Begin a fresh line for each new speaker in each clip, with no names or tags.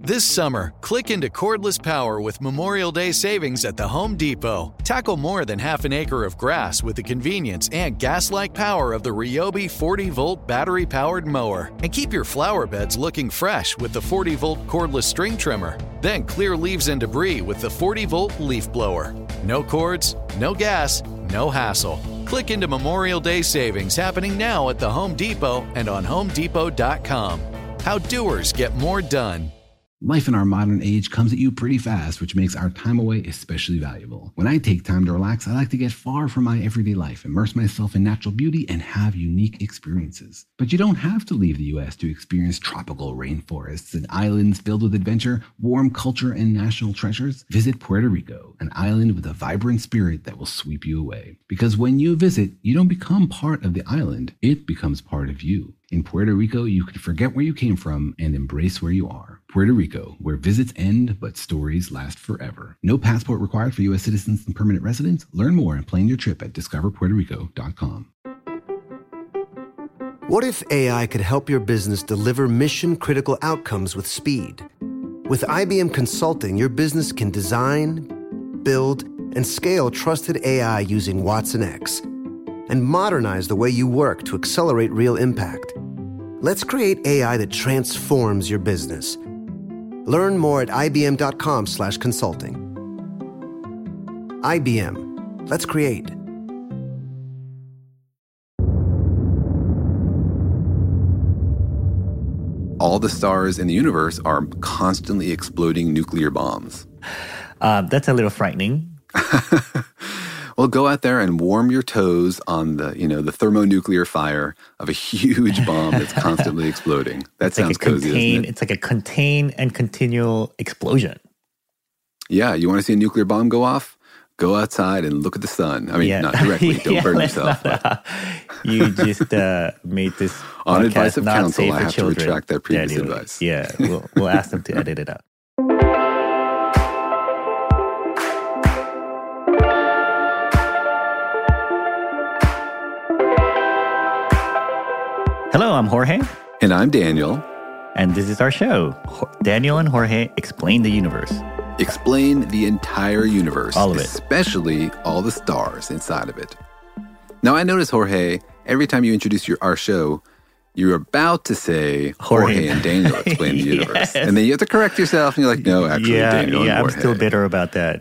This summer, click into cordless power with Memorial Day savings at the Home Depot. Tackle more than half an acre of grass with the convenience and gas-like power of the Ryobi 40-volt battery-powered mower. And keep your flower beds looking fresh with the 40-volt cordless string trimmer. Then clear leaves and debris with the 40-volt leaf blower. No cords, no gas, no hassle. Click into Memorial Day savings happening now at the Home Depot and on HomeDepot.com. How doers get more done.
Life in our modern age comes at you pretty fast, which makes our time away especially valuable. When I take time to relax, I like to get far from my everyday life, immerse myself in natural beauty, and have unique experiences. But you don't have to leave the U.S. to experience tropical rainforests and islands filled with adventure, warm culture, and national treasures. Visit Puerto Rico, an island with a vibrant spirit that will sweep you away. Because when you visit, you don't become part of the island, it becomes part of you. In Puerto Rico, you can forget where you came from and embrace where you are. Puerto Rico, where visits end, but stories last forever. No passport required for U.S. citizens and permanent residents. Learn more and plan your trip at discoverpuertorico.com.
What if AI could help your business deliver mission-critical outcomes with speed? With IBM Consulting, your business can design, build, and scale trusted AI using Watson X, and modernize the way you work to accelerate real impact. Let's create AI that transforms your business. Learn more at ibm.com/consulting. IBM. Let's create.
All the stars in the universe are constantly exploding nuclear bombs.
That's a little frightening.
Well, go out there and warm your toes on the thermonuclear fire of a huge bomb that's constantly exploding. That sounds cozy, doesn't it?
It's like a contained and continual explosion.
Yeah, you want to see a nuclear bomb go off? Go outside and look at the sun. I mean, not directly. Don't burn yourself.
You just made this
on advice of
not
counsel,
safe
I
for
have
children.
to retract that previous advice.
Yeah, we'll ask them to edit it out. Hello, I'm Jorge.
And I'm Daniel.
And this is our show. Daniel and Jorge explain the universe.
Explain the entire universe.
All of it.
Especially all the stars inside of it. Now, I notice, Jorge, every time you introduce our show, you're about to say Jorge and Daniel explain the universe.
Yes.
And then you have to correct yourself, and you're like, no, actually, Daniel and Jorge.
I'm still bitter about that,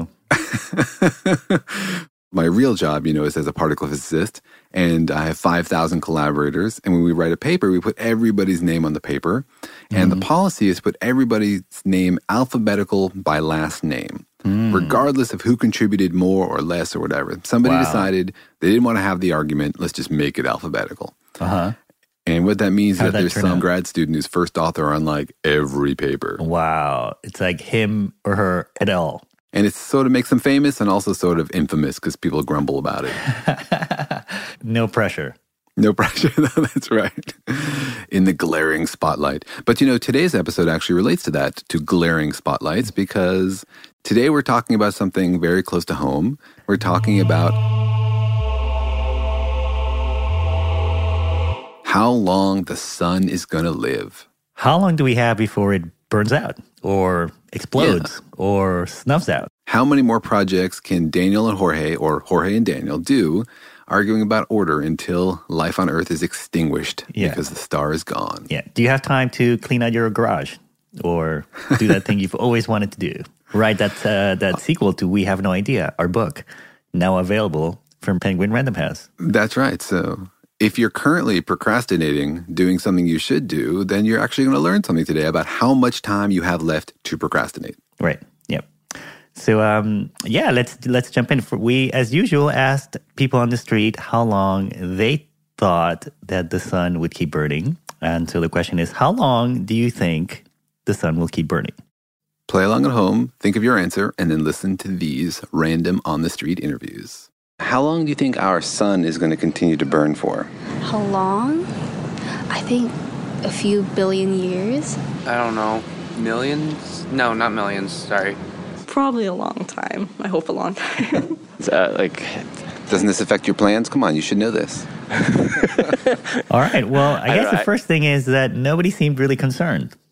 My real job, is as a particle physicist, and I have 5,000 collaborators. And when we write a paper, we put everybody's name on the paper. And the policy is put everybody's name alphabetical by last name, regardless of who contributed more or less or whatever. Somebody decided they didn't want to have the argument. Let's just make it alphabetical.
Uh-huh.
And what that means is that there's some
out?
grad student who's first author on like every paper.
Wow. It's like him or her et al.
And it sort of makes them famous and also sort of infamous because people grumble about it.
No pressure.
No pressure. That's right. In the glaring spotlight. But today's episode actually relates to that, to glaring spotlights, because today we're talking about something very close to home. We're talking about how long the sun is going to live.
How long do we have before it burns out or explodes or snuffs out?
How many more projects can Daniel and Jorge, or Jorge and Daniel, do arguing about order until life on Earth is extinguished because the star is gone?
Yeah. Do you have time to clean out your garage or do that thing you've always wanted to do? Write that sequel to We Have No Idea, our book, now available from Penguin Random House.
That's right. So if you're currently procrastinating doing something you should do, then you're actually going to learn something today about how much time you have left to procrastinate.
Right. Yep. So, let's jump in. We, as usual, asked people on the street how long they thought that the sun would keep burning. And so the question is, how long do you think the sun will keep burning?
Play along at home, think of your answer, and then listen to these random on-the-street interviews. How long do you think our sun is going to continue to burn for?
How long? I think a few billion years.
I don't know. Millions? No, not millions. Sorry.
Probably a long time. I hope a long time.
Doesn't this affect your plans? Come on, you should know this.
All right. Well, I guess the first thing is that nobody seemed really concerned.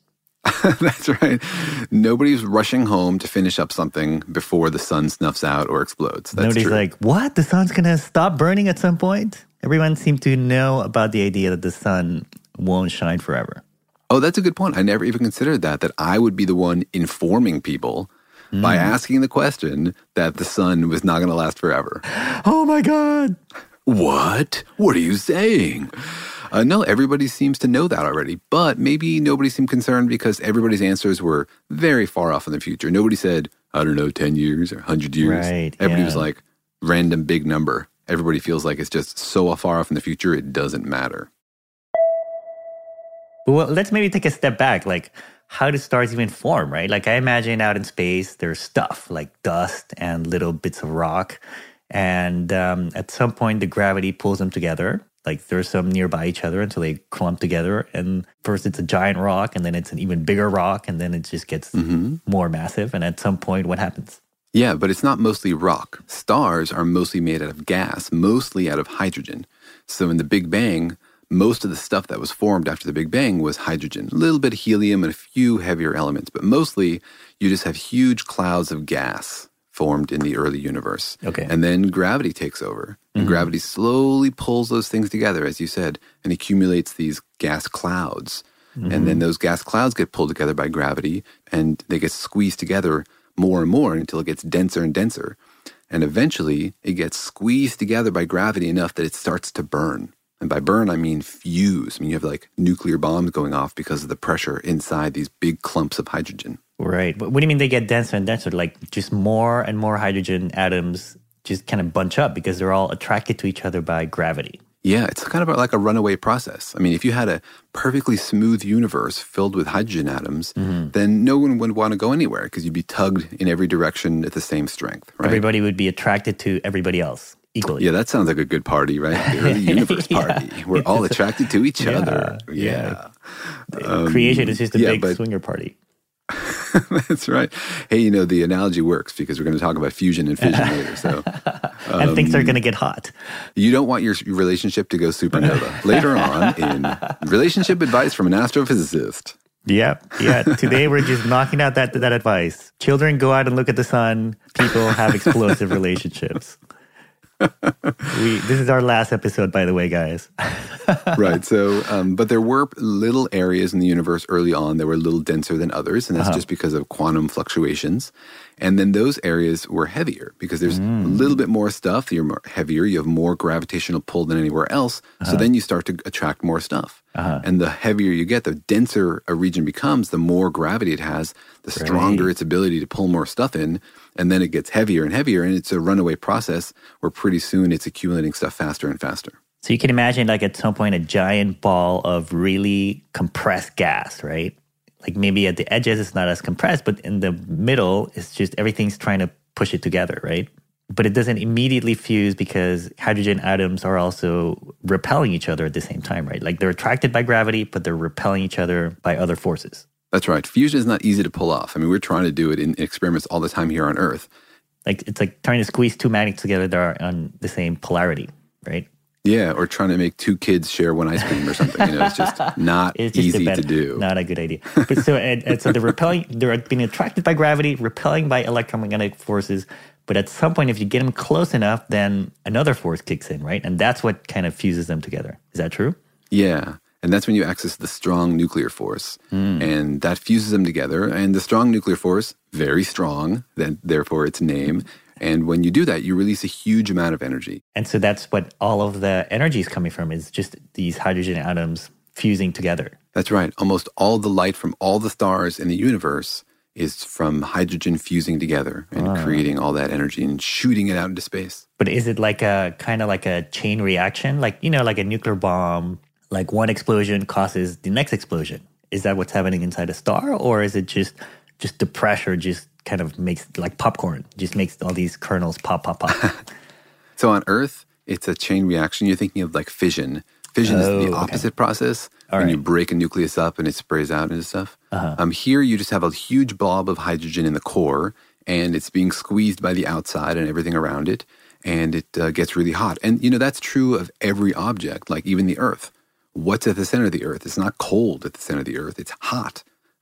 That's right. Nobody's rushing home to finish up something before the sun snuffs out or explodes. That's
Nobody's
true.
like, what? The sun's going to stop burning at some point? Everyone seemed to know about the idea that the sun won't shine forever.
Oh, that's a good point. I never even considered that I would be the one informing people by asking the question that the sun was not going to last forever.
Oh my God.
What? What are you saying? No, everybody seems to know that already, but maybe nobody seemed concerned because everybody's answers were very far off in the future. Nobody said, I don't know, 10 years or 100 years.
Right,
Everybody was like, random big number. Everybody feels like it's just so far off in the future, it doesn't matter.
Well, let's maybe take a step back. Like, how do stars even form, right? Like, I imagine out in space, there's stuff like dust and little bits of rock. And at some point, the gravity pulls them together. Like, there's some nearby each other until they clump together. And first, it's a giant rock, and then it's an even bigger rock, and then it just gets more massive. And at some point, what happens?
Yeah, but it's not mostly rock. Stars are mostly made out of gas, mostly out of hydrogen. So in the Big Bang, most of the stuff that was formed after the Big Bang was hydrogen, a little bit of helium and a few heavier elements, but mostly you just have huge clouds of gas formed in the early universe.
Okay.
And then gravity takes over. And gravity slowly pulls those things together, as you said, and accumulates these gas clouds. And then those gas clouds get pulled together by gravity, and they get squeezed together more and more until it gets denser and denser. And eventually, it gets squeezed together by gravity enough that it starts to burn. And by burn, I mean fuse. I mean, you have like nuclear bombs going off because of the pressure inside these big clumps of hydrogen.
Right. But what do you mean they get denser and denser? Like, just more and more hydrogen atoms just kind of bunch up because they're all attracted to each other by gravity.
Yeah, it's kind of like a runaway process. I mean, if you had a perfectly smooth universe filled with hydrogen atoms, then no one would want to go anywhere because you'd be tugged in every direction at the same strength, right?
Everybody would be attracted to everybody else equally.
Yeah, that sounds like a good party, right? The early universe party. We're all attracted to each other. Yeah.
Creation is just a big swinger party.
That's right. Hey, you know, the analogy works because we're going to talk about fusion and fission later. So,
and things are going to get hot.
You don't want your relationship to go supernova. Later on in Relationship Advice from an Astrophysicist.
Yeah. Today we're just knocking out that advice. Children, go out and look at the sun. People have explosive relationships. This is our last episode, by the way, guys.
Right. So, but there were little areas in the universe early on that were a little denser than others, and that's just because of quantum fluctuations. And then those areas were heavier because there's a little bit more stuff. You're more heavier. You have more gravitational pull than anywhere else. So then you start to attract more stuff. And the heavier you get, the denser a region becomes, the more gravity it has, the stronger its ability to pull more stuff in. And then it gets heavier and heavier, and it's a runaway process where pretty soon it's accumulating stuff faster and faster.
So you can imagine, like, at some point, a giant ball of really compressed gas, right? Like, maybe at the edges it's not as compressed, but in the middle, it's just everything's trying to push it together, right? But it doesn't immediately fuse because hydrogen atoms are also repelling each other at the same time, right? Like, they're attracted by gravity, but they're repelling each other by other forces.
That's right. Fusion is not easy to pull off. I mean, we're trying to do it in experiments all the time here on Earth.
Like, it's like trying to squeeze two magnets together that are on the same polarity, right?
Yeah, or trying to make two kids share one ice cream or something. You know, it's just not easy to do.
Not a good idea. But so they're being attracted by gravity, repelling by electromagnetic forces. But at some point, if you get them close enough, then another force kicks in, right? And that's what kind of fuses them together. Is that true?
Yeah. And that's when you access the strong nuclear force. And that fuses them together. And the strong nuclear force, very strong, therefore its name. And when you do that, you release a huge amount of energy.
And so that's what all of the energy is coming from, is just these hydrogen atoms fusing together.
That's right. Almost all the light from all the stars in the universe is from hydrogen fusing together and creating all that energy and shooting it out into space.
But is it like a kind of like a chain reaction? Like, you know, like a nuclear bomb, like one explosion causes the next explosion. Is that what's happening inside a star? Or is it just the pressure just kind of makes, like popcorn, just makes all these kernels pop?
So on Earth, it's a chain reaction. You're thinking of like fission. Fission is the opposite process. When you break a nucleus up and it sprays out into stuff. Here, you just have a huge blob of hydrogen in the core, and it's being squeezed by the outside and everything around it, and it gets really hot. And, you know, that's true of every object, like even the Earth. What's at the center of the Earth? It's not cold at the center of the Earth. It's hot.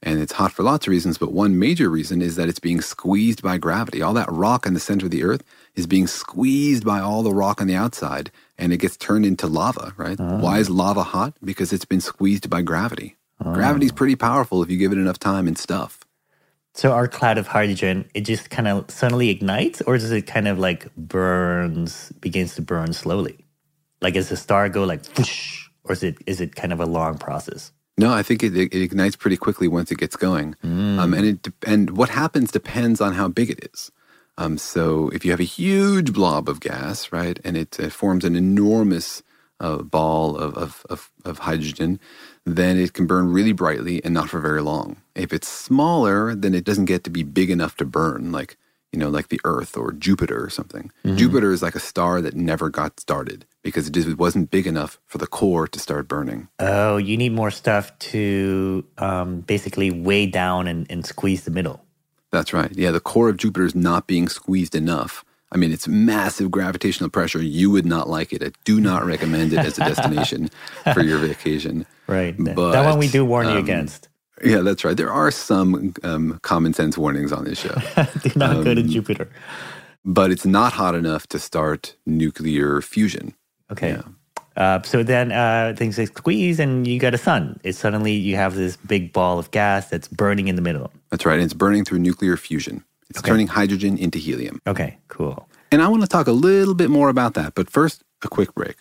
And it's hot for lots of reasons, but one major reason is that it's being squeezed by gravity. All that rock in the center of the Earth is being squeezed by all the rock on the outside, and it gets turned into lava, right? Why is lava hot? Because it's been squeezed by gravity. Gravity's pretty powerful if you give it enough time and stuff.
So our cloud of hydrogen, it just kind of suddenly ignites, or does it kind of like begins to burn slowly? Like does the star go like whoosh, or is it kind of a long process?
No, I think it ignites pretty quickly once it gets going. And what happens depends on how big it is. So if you have a huge blob of gas, right, and it forms an enormous ball of hydrogen, then it can burn really brightly and not for very long. If it's smaller, then it doesn't get to be big enough to burn, like the Earth or Jupiter or something. Jupiter is like a star that never got started because it wasn't big enough for the core to start burning.
Oh, you need more stuff to basically weigh down and squeeze the middle.
That's right. Yeah, the core of Jupiter is not being squeezed enough. I mean, it's massive gravitational pressure. You would not like it. I do not recommend it as a destination for your vacation.
Right.
But,
that one we do warn you against.
Yeah, that's right. There are some common sense warnings on this show.
Do not go to Jupiter.
But it's not hot enough to start nuclear fusion.
Okay. Yeah. So then things like squeeze and you got a sun. Suddenly you have this big ball of gas that's burning in the middle.
That's right. And it's burning through nuclear fusion. It's turning hydrogen into helium.
Okay, cool.
And I want to talk a little bit more about that. But first, a quick break.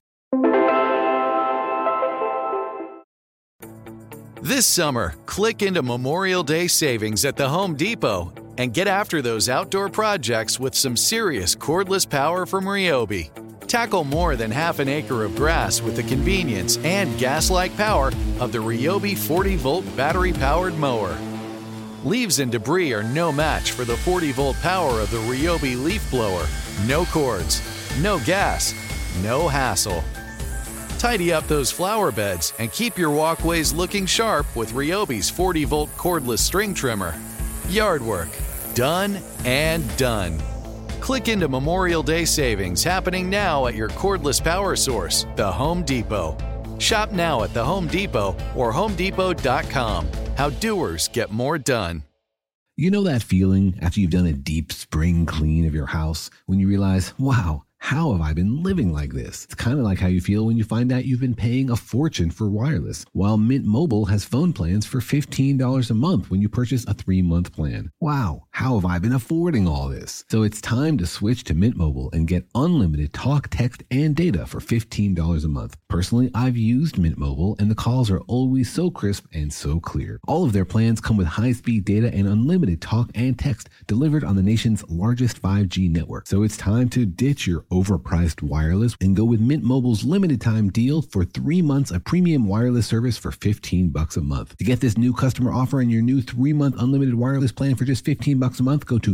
This summer, click into Memorial Day savings at the Home Depot and get after those outdoor projects with some serious cordless power from Ryobi. Tackle more than half an acre of grass with the convenience and gas-like power of the Ryobi 40-volt battery-powered mower. Leaves and debris are no match for the 40-volt power of the Ryobi leaf blower. No cords, no gas, no hassle. Tidy up those flower beds and keep your walkways looking sharp with Ryobi's 40-volt cordless string trimmer. Yard work, done and done. Click into Memorial Day savings happening now at your cordless power source, the Home Depot. Shop now at the Home Depot or HomeDepot.com. How doers get more done.
You know that feeling after you've done a deep spring clean of your house when you realize, wow, how have I been living like this? It's kind of like how you feel when you find out you've been paying a fortune for wireless, while Mint Mobile has phone plans for $15 a month when you purchase a 3-month plan. Wow, how have I been affording all this? So it's time to switch to Mint Mobile and get unlimited talk, text, and data for $15 a month. Personally, I've used Mint Mobile, and the calls are always so crisp and so clear. All of their plans come with high-speed data and unlimited talk and text delivered on the nation's largest 5G network. So it's time to ditch your overpriced wireless and go with Mint Mobile's limited time deal for 3 months of premium wireless service for $15 a month. To get this new customer offer and your new 3-month unlimited wireless plan for just $15 a month, go to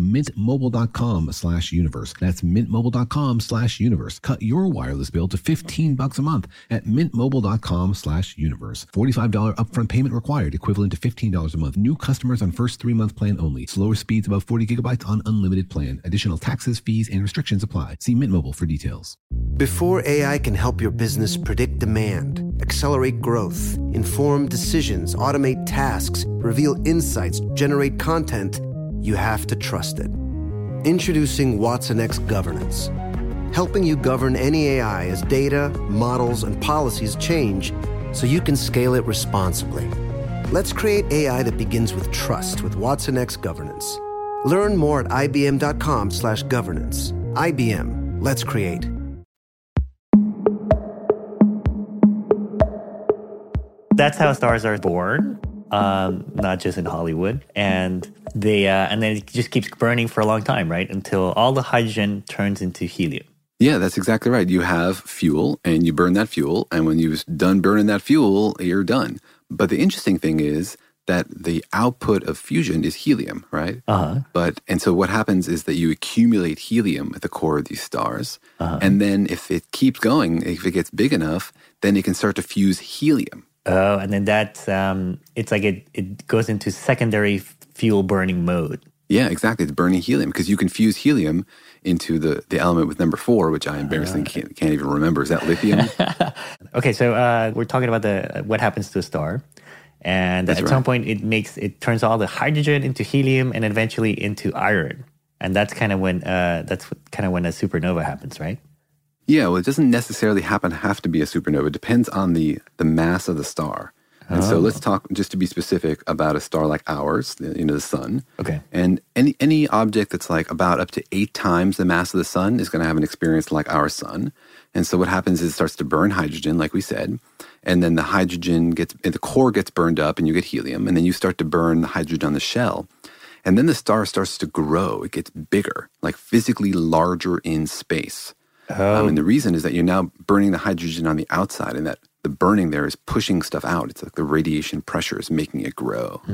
mintmobile.com/universe. That's mintmobile.com/universe. Cut your wireless bill to $15 a month at mintmobile.com/universe. $45 upfront payment required, equivalent to $15 a month. New customers on first 3-month plan only. Slower speeds above 40 gigabytes on unlimited plan. Additional taxes, fees, and restrictions apply. See Mint Mobile for details.
Before AI can help your business predict demand, accelerate growth, inform decisions, automate tasks, reveal insights, generate content, you have to trust it. Introducing watsonx Governance, helping you govern any AI as data, models, and policies change so you can scale it responsibly. Let's create AI that begins with trust with watsonx Governance. Learn more at ibm.com/governance. IBM. Let's create.
That's how stars are born, not just in Hollywood. And then it just keeps burning for a long time, right? Until all the hydrogen turns into helium.
Yeah, that's exactly right. You have fuel and you burn that fuel. And when you've done burning that fuel, you're done. But the interesting thing is that the output of fusion is helium, right? And so what happens is that you accumulate helium at the core of these stars. And then if it keeps going, if it gets big enough, then it can start to fuse helium.
Oh, and then that's, it's like it goes into secondary fuel burning mode.
Yeah, exactly. It's burning helium because you can fuse helium into the element with number 4, which I embarrassingly can't even remember. Is that lithium?
Okay, so we're talking about what happens to a star. And
That's
at
right.
some point, it turns all the hydrogen into helium and eventually into iron. And that's kind of when a supernova happens, right?
Yeah, well, it doesn't necessarily have to be a supernova. It depends on the mass of the star. And so let's talk, just to be specific, about a star like ours, the sun.
Okay.
And any object that's like about up to 8 times the mass of the sun is going to have an experience like our sun. And so what happens is it starts to burn hydrogen, like we said, and then the core gets burned up and you get helium, and then you start to burn the hydrogen on the shell. And then the star starts to grow. It gets bigger, like physically larger in space. And the reason is that you're now burning the hydrogen on the outside, and that the burning there is pushing stuff out. It's like the radiation pressure is making it grow.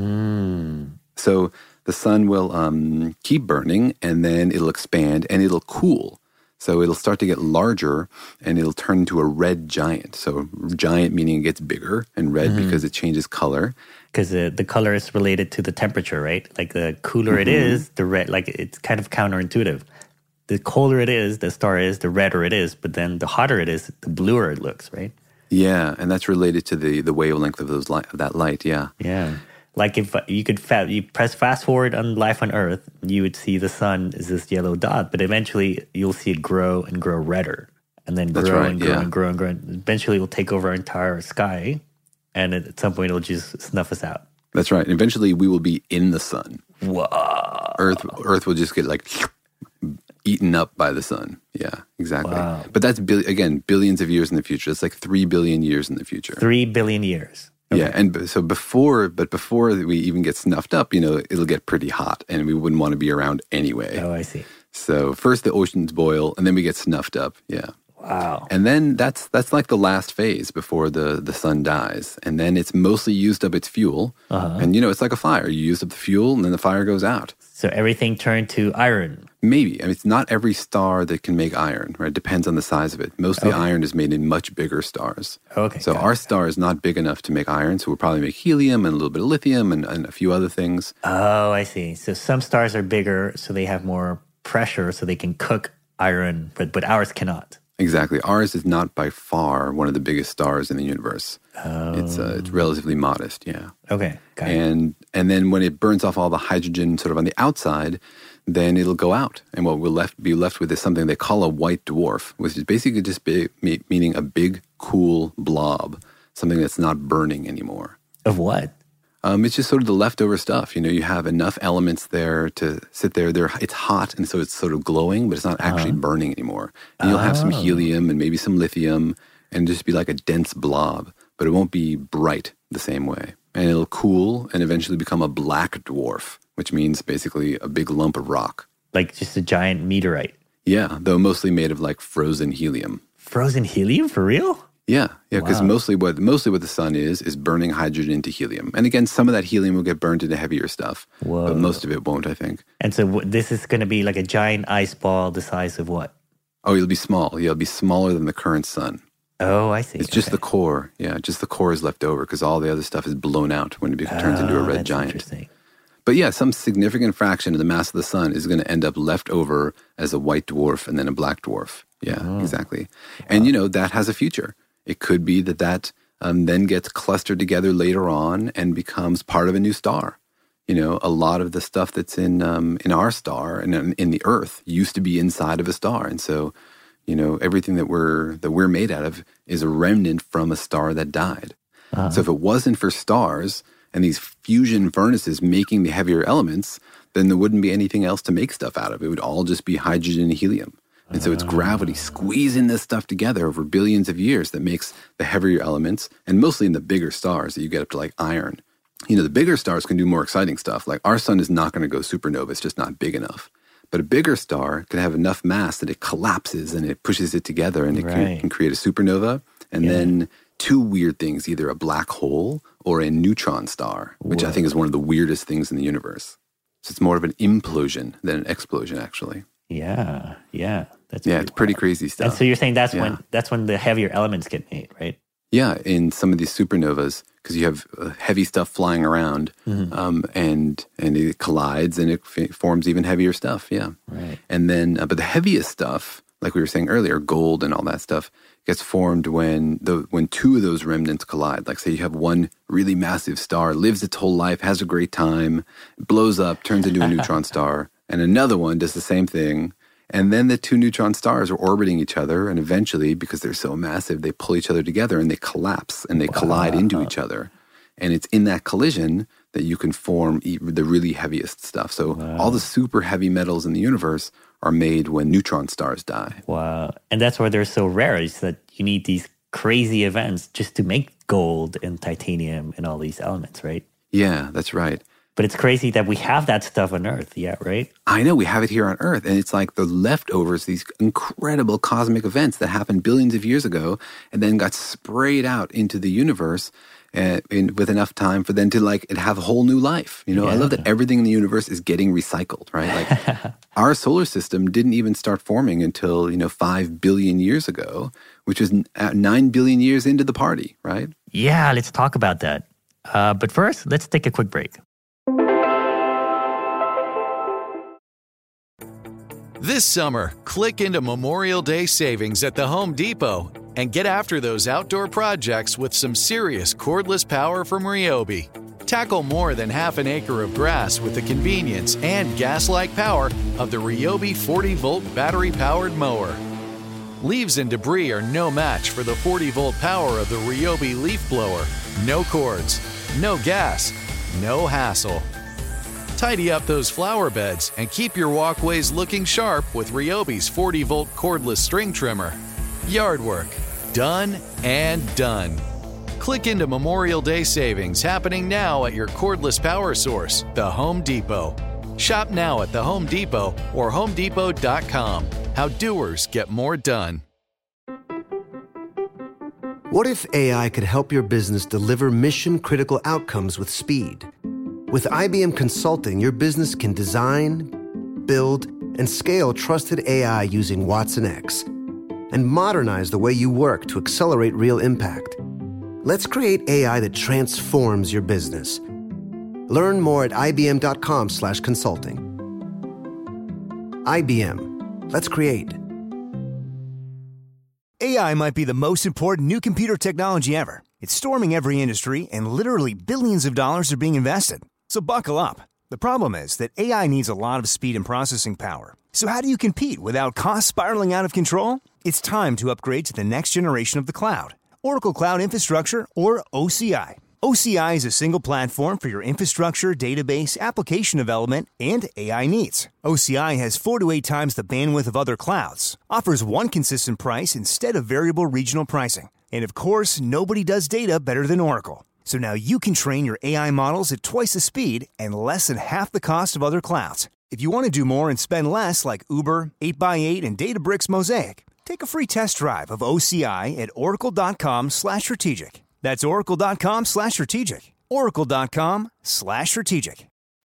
So the sun will keep burning, and then it'll expand, and it'll cool. So it'll start to get larger, and it'll turn into a red giant. So giant meaning it gets bigger, and red because it changes color.
Because the color is related to the temperature, right? Like the cooler it is, the red, like it's kind of counterintuitive. The colder it is, the star is, the redder it is. But then the hotter it is, the bluer it looks, right?
Yeah, and that's related to the wavelength of that light, yeah.
Yeah. Like if you could you press fast forward on life on Earth, you would see the sun is this yellow dot, but eventually you'll see it grow and grow redder. And then grow and grow and grow and grow. And eventually it will take over our entire sky. And at some point it'll just snuff us out.
That's right. And eventually we will be in the sun.
Whoa.
Earth will just get like eaten up by the sun. Yeah, exactly.
Wow.
But that's, billions of years in the future. It's like 3 billion years in the future.
3 billion years. Okay.
Yeah, and so before we even get snuffed up, it'll get pretty hot, and we wouldn't want to be around anyway.
Oh, I see.
So first the oceans boil, and then we get snuffed up. Yeah.
Wow.
And then that's like the last phase before the sun dies. And then it's mostly used up its fuel. And, it's like a fire. You use up the fuel, and then the fire goes out.
So everything turned to iron.
Maybe. I mean, it's not every star that can make iron, right? It depends on the size of it. Mostly iron is made in much bigger stars.
Okay.
So our star is not big enough to make iron, so we'll probably make helium and a little bit of lithium and a few other things.
Oh, I see. So some stars are bigger, so they have more pressure, so they can cook iron, but ours cannot.
Exactly. Ours is not by far one of the biggest stars in the universe. It's relatively modest, yeah.
Okay, got it.
And then when it burns off all the hydrogen sort of on the outside, then it'll go out. And what we'll be left with is something they call a white dwarf, which is basically just meaning a big, cool blob, something that's not burning anymore.
Of what?
It's just sort of the leftover stuff. You have enough elements there to sit there. It's hot, and so it's sort of glowing, but it's not actually burning anymore. And you'll have some helium and maybe some lithium, and just be like a dense blob, but it won't be bright the same way. And it'll cool and eventually become a black dwarf, which means basically a big lump of rock.
Like just a giant meteorite.
Yeah, though mostly made of like frozen helium.
Frozen helium? For real?
Yeah, because mostly what the sun is burning hydrogen into helium. And again, some of that helium will get burned into heavier stuff, but most of it won't, I think.
And so this is going to be like a giant ice ball the size of what?
Oh, it'll be small. Yeah, it'll be smaller than the current sun.
Oh, I see.
It's just the core. Yeah, just the core is left over because all the other stuff is blown out when it turns into a red giant.
Interesting.
But yeah, some significant fraction of the mass of the sun is going to end up left over as a white dwarf and then a black dwarf. Yeah, exactly. And, that has a future. It could be that then gets clustered together later on and becomes part of a new star. A lot of the stuff that's in our star and in the Earth used to be inside of a star. And so, everything that we're made out of is a remnant from a star that died. So if it wasn't for stars and these fusion furnaces making the heavier elements, then there wouldn't be anything else to make stuff out of. It would all just be hydrogen and helium. And so it's gravity squeezing this stuff together over billions of years that makes the heavier elements, and mostly in the bigger stars that you get up to like iron. The bigger stars can do more exciting stuff. Like our sun is not going to go supernova. It's just not big enough. But a bigger star can have enough mass that it collapses and it pushes it together and it can create a supernova. And then two weird things, either a black hole or a neutron star, which I think is one of the weirdest things in the universe. So it's more of an implosion than an explosion, actually.
Yeah.
It's pretty crazy stuff.
And so you're saying that's when the heavier elements get made, right?
Yeah, in some of these supernovas, because you have heavy stuff flying around, and it collides and it forms even heavier stuff. Yeah,
right.
And then, but the heaviest stuff, like we were saying earlier, gold and all that stuff, gets formed when two of those remnants collide. Like say you have one really massive star, lives its whole life, has a great time, blows up, turns into a neutron star, and another one does the same thing. And then the two neutron stars are orbiting each other, and eventually, because they're so massive, they pull each other together and they collapse and they collide into each other. And it's in that collision that you can form the really heaviest stuff. So all the super heavy metals in the universe are made when neutron stars die.
Wow. And that's why they're so rare, is that you need these crazy events just to make gold and titanium and all these elements, right?
Yeah, that's right.
But it's crazy that we have that stuff on Earth, yeah, right?
I know, we have it here on Earth, and it's like the leftovers, these incredible cosmic events that happened billions of years ago and then got sprayed out into the universe with enough time for them to it have a whole new life. You know, I love that everything in the universe is getting recycled, right? Like our solar system didn't even start forming until, 5 billion years ago, which is 9 billion years into the party, right?
Yeah, let's talk about that. But first, let's take a quick break.
This summer, click into Memorial Day savings at the Home Depot and get after those outdoor projects with some serious cordless power from Ryobi. Tackle more than half an acre of grass with the convenience and gas-like power of the Ryobi 40-volt battery-powered mower. Leaves and debris are no match for the 40-volt power of the Ryobi leaf blower. No cords, no gas, no hassle. Tidy up those flower beds and keep your walkways looking sharp with Ryobi's 40-volt cordless string trimmer. Yard work, done and done. Click into Memorial Day savings happening now at your cordless power source, the Home Depot. Shop now at the Home Depot or HomeDepot.com. How doers get more done.
What if AI could help your business deliver mission-critical outcomes with speed? With IBM Consulting, your business can design, build, and scale trusted AI using Watson X and modernize the way you work to accelerate real impact. Let's create AI that transforms your business. Learn more at ibm.com/consulting. IBM. Let's create.
AI might be the most important new computer technology ever. It's storming every industry, and literally billions of dollars are being invested. So buckle up. The problem is that AI needs a lot of speed and processing power. So how do you compete without costs spiraling out of control? It's time to upgrade to the next generation of the cloud. Oracle Cloud Infrastructure, or OCI. OCI is a single platform for your infrastructure, database, application development, and AI needs. OCI has 4 to 8 times the bandwidth of other clouds, offers one consistent price instead of variable regional pricing. And of course, nobody does data better than Oracle. So now you can train your AI models at twice the speed and less than half the cost of other clouds. If you want to do more and spend less like Uber, 8x8, and Databricks Mosaic, take a free test drive of OCI at oracle.com/strategic. That's oracle.com/strategic. Oracle.com/strategic.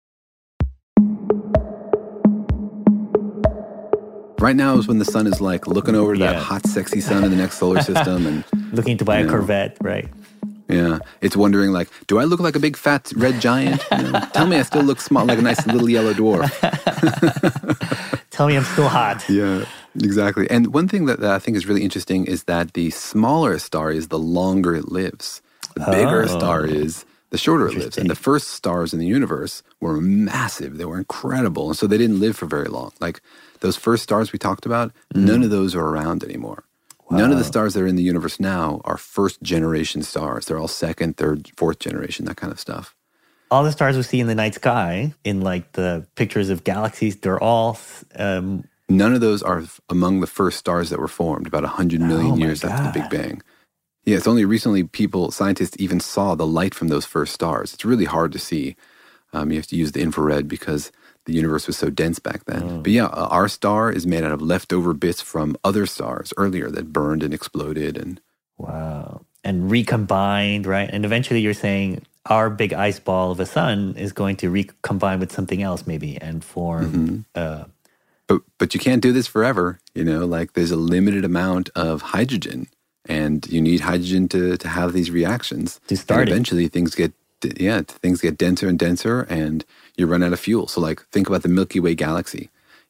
Right now is when the sun is looking over that hot, sexy sun in the next solar system and
looking to buy a Corvette, right?
Yeah, it's wondering do I look like a big fat red giant? Tell me I still look small, like a nice little yellow dwarf.
Tell me I'm still hot.
Yeah, exactly. And one thing that I think is really interesting is that the smaller a star is, the longer it lives. The bigger a star is, the shorter it lives. And the first stars in the universe were massive. They were incredible. And so they didn't live for very long. Like those first stars we talked about, none of those are around anymore. Wow. None of the stars that are in the universe now are first generation stars. They're all second, third, fourth generation, that kind of stuff.
All the stars we see in the night sky, in the pictures of galaxies, they're all...
None of those are among the first stars that were formed about 100 million years after the Big Bang. Yeah, it's only recently scientists even saw the light from those first stars. It's really hard to see. You have to use the infrared because the universe was so dense back then. But yeah, our star is made out of leftover bits from other stars earlier that burned and exploded.
Wow. And recombined, right? And eventually you're saying our big ice ball of a sun is going to recombine with something else maybe and form...
But you can't do this forever, there's a limited amount of hydrogen and you need hydrogen to have these reactions.
To start
and eventually things get denser and denser and you run out of fuel. So think about the Milky Way galaxy.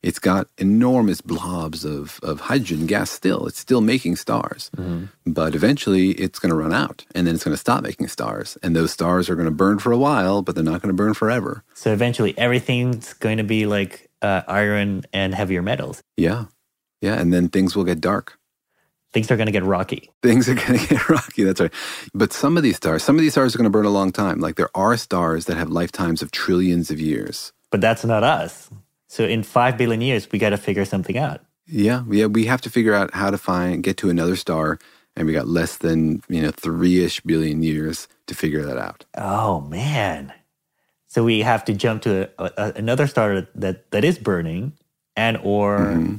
it's got enormous blobs of hydrogen gas still. It's still making stars. But eventually it's going to run out, and then it's going to stop making stars. And those stars are going to burn for a while, but they're not going to burn forever.
So eventually everything's going to be like iron and heavier metals.
Yeah. Yeah, and then things will get dark.
Things are going to get rocky.
Things are going to get rocky, that's right. But some of these stars are going to burn a long time. Like there are stars that have lifetimes of trillions of years.
But that's not us. So in 5 billion years, we got to figure something out.
Yeah, we have to figure out how to get to another star, and we got less than 3-ish billion years to figure that out.
Oh man! So we have to jump to another star that is burning, and or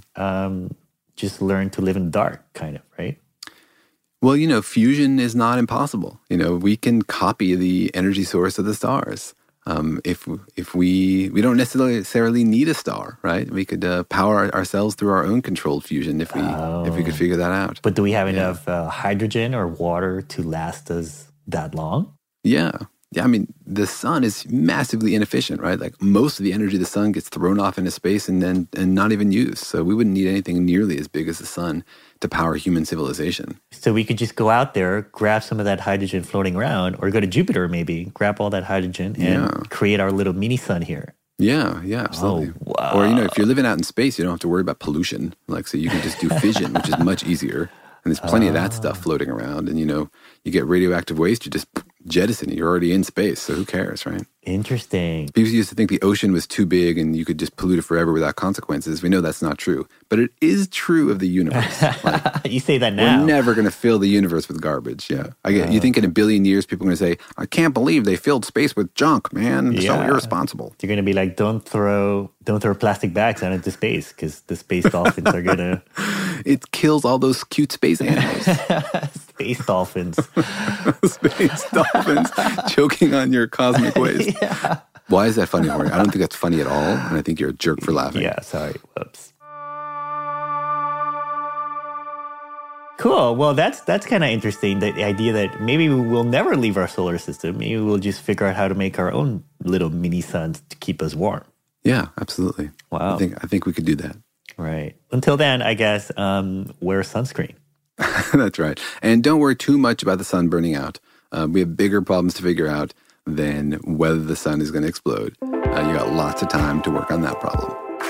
just learn to live in the dark, kind of, right?
Well, fusion is not impossible. We can copy the energy source of the stars. If we don't necessarily need a star, right? We could power ourselves through our own controlled fusion if we could figure that out.
But do we have enough hydrogen or water to last us that long?
Yeah. I mean, the sun is massively inefficient, right? Like most of the energy of the sun gets thrown off into space and not even used. So we wouldn't need anything nearly as big as the sun to power human civilization.
So we could just go out there, grab some of that hydrogen floating around, or go to Jupiter maybe, grab all that hydrogen and create our little mini sun here.
Yeah, absolutely.
Oh, wow.
Or, if you're living out in space, you don't have to worry about pollution. So you can just do fission, which is much easier. And there's plenty of that stuff floating around. And, you get radioactive waste, you just jettison it. You're already in space, so who cares, right?
Interesting.
People used to think the ocean was too big and you could just pollute it forever without consequences. We know that's not true. But it is true of the universe.
You say that now.
We're never going to fill the universe with garbage, yeah. You think in a billion years people are going to say, I can't believe they filled space with junk, man. It's so irresponsible.
You're going to be like, don't throw plastic bags out into space because the space dolphins are going to...
It kills all those cute space animals.
Space dolphins.
Space dolphins choking on your cosmic waste. Yeah. Why is that funny, Jorge? I don't think that's funny at all, and I think you're a jerk for laughing.
Yeah, sorry. Whoops. Cool. Well, that's kind of interesting, the idea that maybe we will never leave our solar system. Maybe we'll just figure out how to make our own little mini suns to keep us warm.
Yeah, absolutely.
Wow.
I think we could do that.
Right. Until then, I guess, wear sunscreen.
That's right. And don't worry too much about the sun burning out. We have bigger problems to figure out than whether the sun is going to explode. You got lots of time to work on that problem.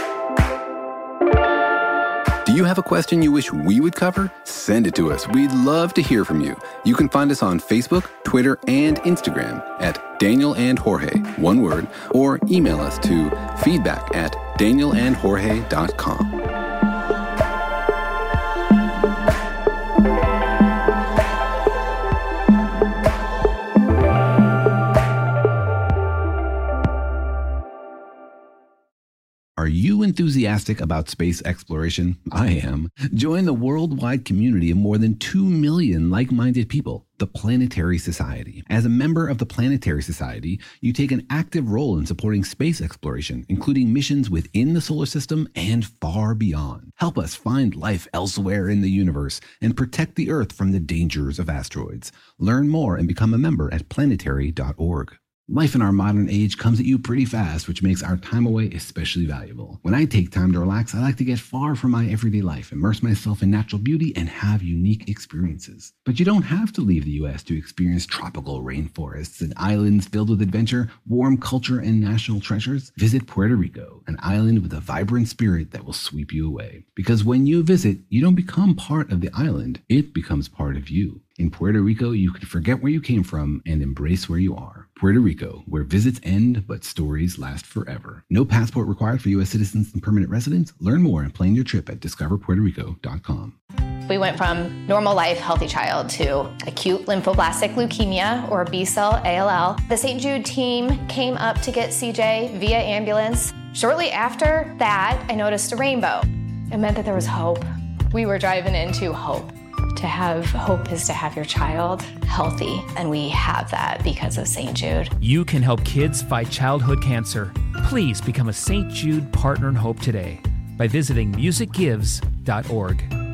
Do you have a question you wish we would cover? Send it to us. We'd love to hear from you. You can find us on Facebook, Twitter, and Instagram at Daniel and Jorge, one word, or email us to feedback@danielandjorge.com.
Are you enthusiastic about space exploration? I am. Join the worldwide community of more than 2 million like-minded people, the Planetary Society. As a member of the Planetary Society, you take an active role in supporting space exploration, including missions within the solar system and far beyond. Help us find life elsewhere in the universe and protect the Earth from the dangers of asteroids. Learn more and become a member at planetary.org. Life in our modern age comes at you pretty fast, which makes our time away especially valuable. When I take time to relax, I like to get far from my everyday life, immerse myself in natural beauty, and have unique experiences. But you don't have to leave the U.S. to experience tropical rainforests and islands filled with adventure, warm culture, and national treasures. Visit Puerto Rico, an island with a vibrant spirit that will sweep you away. Because when you visit, you don't become part of the island, it becomes part of you. In Puerto Rico, you can forget where you came from and embrace where you are. Puerto Rico, where visits end, but stories last forever. No passport required for U.S. citizens and permanent residents. Learn more and plan your trip at discoverpuertorico.com.
We went from normal life, healthy child to acute lymphoblastic leukemia, or B-cell ALL. The St. Jude team came up to get CJ via ambulance. Shortly after that, I noticed a rainbow. It meant that there was hope. We were driving into hope. To have hope is to have your child healthy, and we have that because of St. Jude.
You can help kids fight childhood cancer. Please become a St. Jude Partner in Hope today by visiting musicgives.org.